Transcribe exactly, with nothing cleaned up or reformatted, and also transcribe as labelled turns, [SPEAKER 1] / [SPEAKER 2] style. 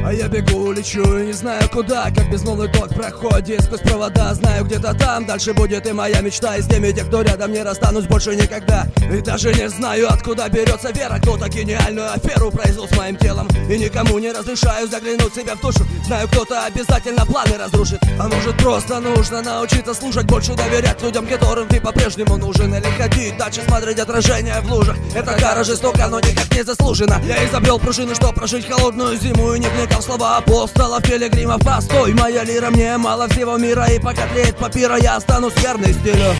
[SPEAKER 1] А я бегу, лечу и не знаю куда, как безмолвный ток проходит сквозь провода. Знаю, где-то там дальше будет и моя мечта. И с теми, те, кто рядом, не расстанусь больше никогда. И даже не знаю, откуда берется вера. Кто-то гениальную аферу произвел с моим телом, и никому не разрешаю заглянуть себе в душу. Знаю, кто-то обязательно планы разрушит. А может, просто нужно научиться слушать, больше доверять людям, которым ты по-прежнему нужен. Или ходить дальше, смотреть отражение в лужах. Это кара жестока, но никак не заслужена. Я изобрел пружины, чтобы прожить холодную зиму, и не вникал в слова апостолов, пилигримов. Постой, моя лира, мне мало всего мира, и пока тлеет папира, я останусь верный стилю.